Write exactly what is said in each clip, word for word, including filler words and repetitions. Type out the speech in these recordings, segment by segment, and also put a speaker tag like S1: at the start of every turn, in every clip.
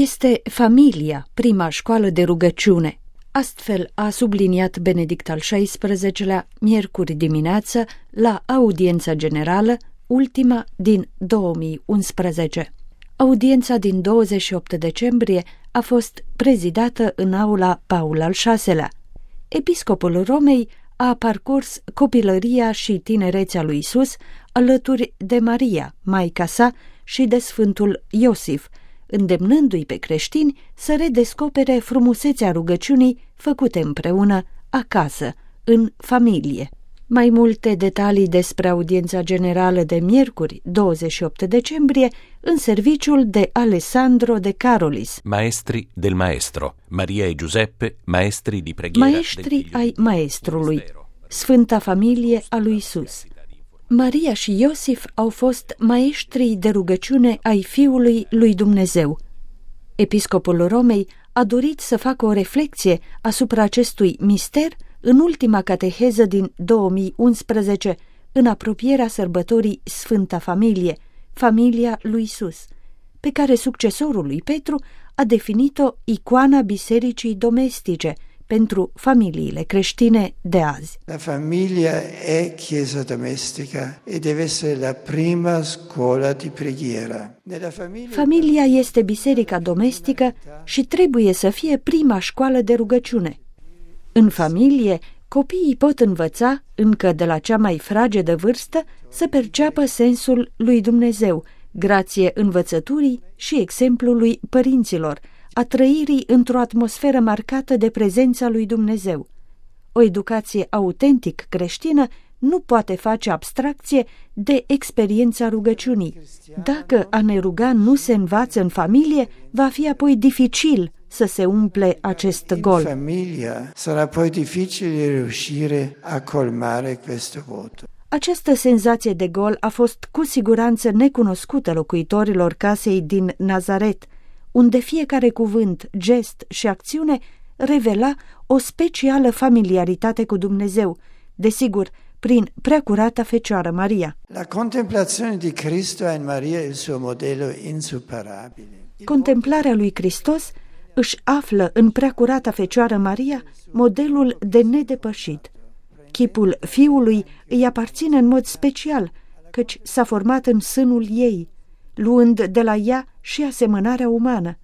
S1: Este familia prima școală de rugăciune. Astfel a subliniat Benedict al șaisprezecelea miercuri dimineață la audiența generală, ultima din două mii unsprezece. Audiența din douăzeci și opt decembrie a fost prezidată în aula Paul al șaselea. Episcopul Romei a parcurs copilăria și tinerețea lui Isus alături de Maria, maica sa, și de Sfântul Iosif, îndemnându-i pe creștini să redescopere frumusețea rugăciunii făcute împreună, acasă, în familie. Mai multe detalii despre audiența generală de miercuri, douăzeci și opt decembrie, în serviciul de Alessandro De Carolis.
S2: Maestri del Maestro, Maria e Giuseppe, maestri di preghiera.
S1: Maestri ai Maestrului, Sfânta Familie a lui Isus. Maria și Iosif au fost maestrii de rugăciune ai Fiului lui Dumnezeu. Episcopul Romei a dorit să facă o reflecție asupra acestui mister în ultima cateheză din două mii unsprezece, în apropierea sărbătorii Sfânta Familie, familia lui Isus, pe care succesorul lui Petru a definit-o icoana bisericii domestice pentru familiile creștine de azi.
S3: La famiglia è chiesa domestica e deve essere la prima scuola di preghiera.
S1: Familia este biserica domestică și trebuie să fie prima școală de rugăciune. În familie, copiii pot învăța, încă de la cea mai fragedă vârstă, să perceapă sensul lui Dumnezeu, grație învățăturii și exemplului părinților, a trăirii într-o atmosferă marcată de prezența lui Dumnezeu. O educație autentic creștină nu poate face abstracție de experiența rugăciunii. Dacă a ne ruga nu se învață în familie, va fi apoi dificil să se umple acest gol.
S3: In famiglia sarà poi difficile riuscire a colmare questo vuoto.
S1: Această senzație de gol a fost cu siguranță necunoscută locuitorilor casei din Nazaret, unde fiecare cuvânt, gest și acțiune revela o specială familiaritate cu Dumnezeu, desigur, prin preacurata Fecioară Maria.
S3: La contemplazione di Cristo in Maria è il suo modello insuperabile.
S1: Contemplarea lui Hristos își află în preacurata Fecioară Maria modelul de nedepășit. Chipul Fiului îi aparține în mod special, căci s-a format în sânul ei, luând de la ea și asemănarea umană.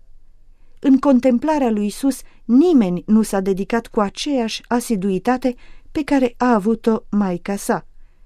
S1: În contemplarea lui Isus, nimeni nu s-a dedicat cu aceeași asiduitate pe care a avut-o maica sa.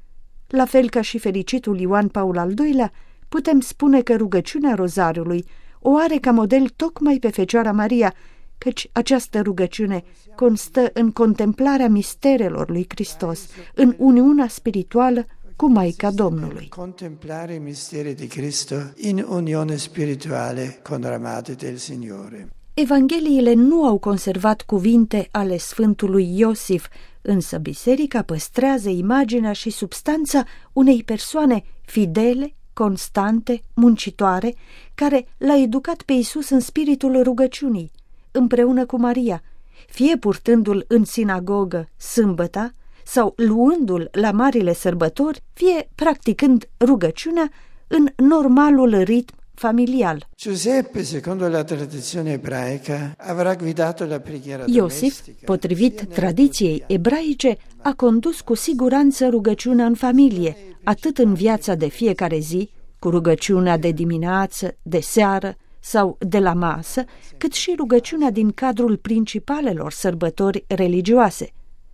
S1: La fel ca și fericitul Ioan Paul al doilea, putem spune că rugăciunea Rozariului o are ca model tocmai pe Fecioara Maria, căci această rugăciune constă în contemplarea misterelor lui Hristos, în uniunea spirituală cu Maica Domnului.
S3: Contemplare i misteri di Cristo in unione spirituale con la Madre del Signore.
S1: Evangheliile nu au conservat cuvinte ale Sfântului Iosif, însă biserica păstrează imaginea și substanța unei persoane fidele, constante, muncitoare, care l-a educat pe Iisus în spiritul rugăciunii, împreună cu Maria, fie purtându-l în sinagogă sâmbăta, sau luându-l la marile sărbători, fie practicând rugăciunea în normalul ritm familial.
S3: Giuseppe, secondo la tradizione ebraica, avrà guidato la preghiera
S1: Iosif, potrivit tradiției ebraice, a condus cu siguranță rugăciunea în familie, atât în viața de fiecare zi, cu rugăciunea de dimineață, de seară sau de la masă, cât și rugăciunea din cadrul principalelor sărbători religioase.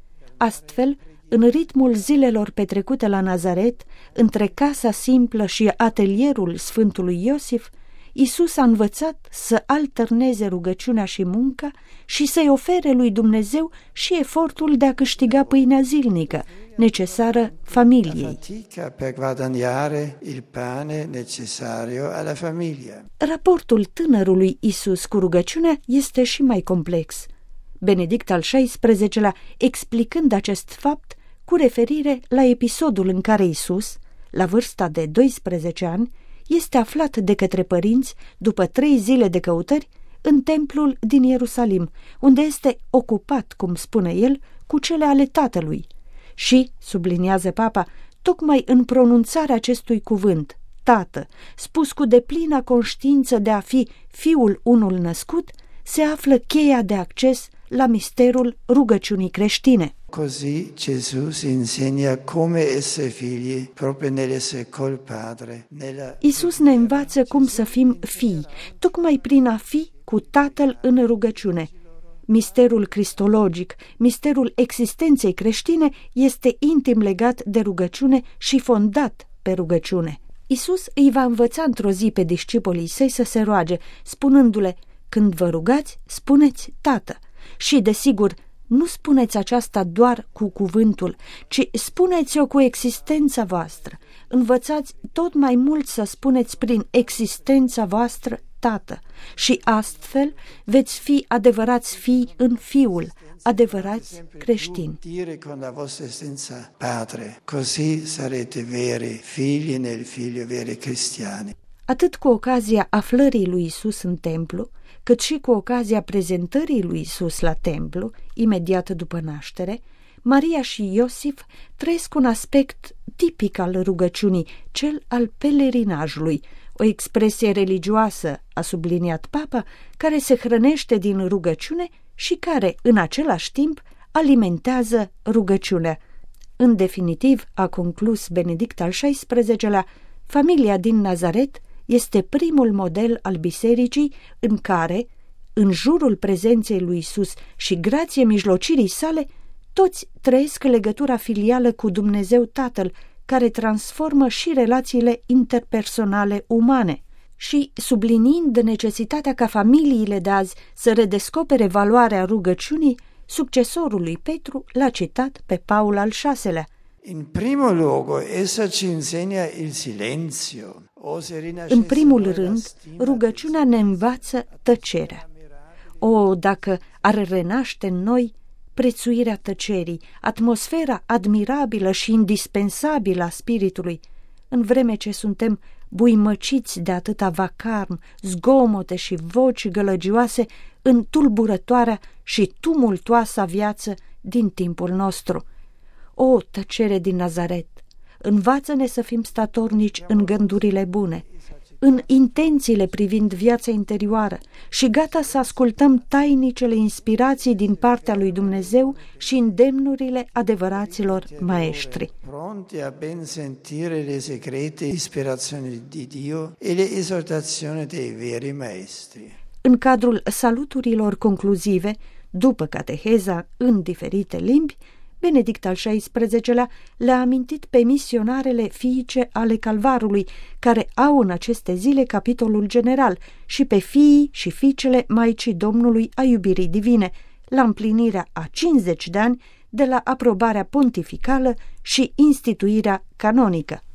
S1: Astfel, în ritmul zilelor petrecute la Nazaret, între casa simplă și atelierul Sfântului Iosif, Iisus a învățat să alterneze rugăciunea și munca și să-i ofere lui Dumnezeu și efortul de a câștiga pâinea zilnică, necesară familiei. Raportul tânărului Iisus cu rugăciunea este și mai complex. Benedict al șaisprezecelea, explicând acest fapt cu referire la episodul în care Iisus, la vârsta de doisprezece ani, este aflat de către părinți, după trei zile de căutări, în templul din Ierusalim, unde este ocupat, cum spune el, cu cele ale tatălui. Și, subliniază papa, tocmai în pronunțarea acestui cuvânt, Tată, spus cu deplină conștiință de a fi Fiul unul născut, se află cheia de acces la misterul rugăciunii creștine.
S3: Così Gesù si insegna come essere figli proprio nell'essere col Padre. Nella...
S1: Iisus ne învață cum să fim fii, tocmai prin a fi cu Tatăl în rugăciune. Misterul cristologic, misterul existenței creștine este intim legat de rugăciune și fondat pe rugăciune. Iisus îi va învăța într-o zi pe discipolii săi să se roage, spunându-le: când vă rugați, spuneți Tată. Și, desigur, nu spuneți aceasta doar cu cuvântul, ci spuneți-o cu existența voastră. Învățați tot mai mult să spuneți prin existența voastră Tată și astfel veți fi adevărați fii în Fiul, adevărați creștini.
S3: Dire con la vostra esistenza Padre, così sarete veri figli nel Figlio, veri cristiani.
S1: Atât cu ocazia aflării lui Isus în templu, cât și cu ocazia prezentării lui Isus la templu, imediat după naștere, Maria și Iosif trăiesc un aspect tipic al rugăciunii, cel al pelerinajului, o expresie religioasă, a subliniat Papa, care se hrănește din rugăciune și care, în același timp, alimentează rugăciunea. În definitiv, a conclus Benedict al șaisprezecelea, familia din Nazaret este primul model al bisericii în care, în jurul prezenței lui Isus și grație mijlocirii sale, toți trăiesc legătura filială cu Dumnezeu Tatăl, care transformă și relațiile interpersonale umane. Și, subliniind necesitatea ca familiile de azi să redescopere valoarea rugăciunii, succesorul lui Petru l-a citat pe Paul al șaselea.
S3: In primo luogo, essa ci insegna il silenzio.
S1: În primul rând, rugăciunea ne învață tăcerea. O, dacă ar renaște în noi prețuirea tăcerii, atmosfera admirabilă și indispensabilă a spiritului, în vreme ce suntem buimăciți de atâta vacarm, zgomote și voci gălăgioase în tulburătoarea și tumultoasa viață din timpul nostru. O, tăcere din Nazaret, învață-ne să fim statornici în gândurile bune, în intențiile privind viața interioară și gata să ascultăm tainicele inspirații din partea lui Dumnezeu și îndemnurile adevăraților maestri.
S3: Pronti a ben sentire le segrete ispirazioni di Dio e le esortazioni dei veri maestri.
S1: În cadrul saluturilor concluzive, după cateheza în diferite limbi, Benedict al șaisprezecelea le-a amintit pe misionarele fiice ale Calvarului, care au în aceste zile capitolul general, și pe fiii și fiicele Maicii Domnului a iubirii divine, la împlinirea a cincizeci de ani de la aprobarea pontificală și instituirea canonică.